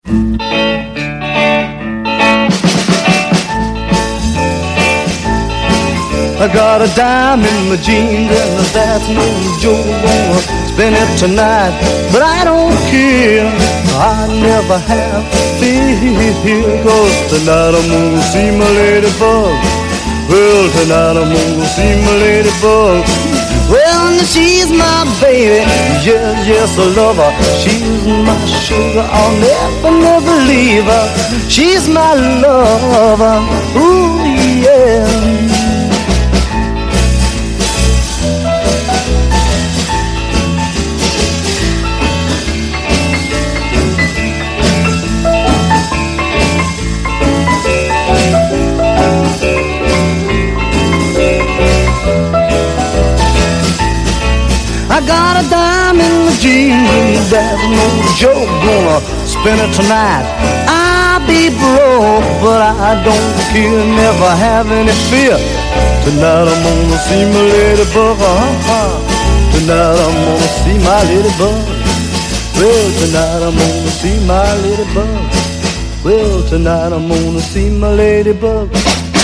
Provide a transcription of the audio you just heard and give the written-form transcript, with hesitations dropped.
I got a dime in my jeans and that's no joke. Gonna spend it tonight, but I don't care. I never have fear, 'cause tonight I'm gonna see my ladybug. Well, tonight I'm gonna see my ladybug. Well, she's my baby, yes, yes, I love her. She's my sugar, I'll never leave her. She's my lover, ooh, yeah. I got a dime in my jeans, that's no joke. Gonna spend it tonight. I'll be broke, but I don't care, never have any fear. Tonight I'm gonna see my ladybug. Tonight I'm gonna see my ladybug. Well, tonight I'm gonna see my ladybug. Well, tonight I'm gonna see my ladybug.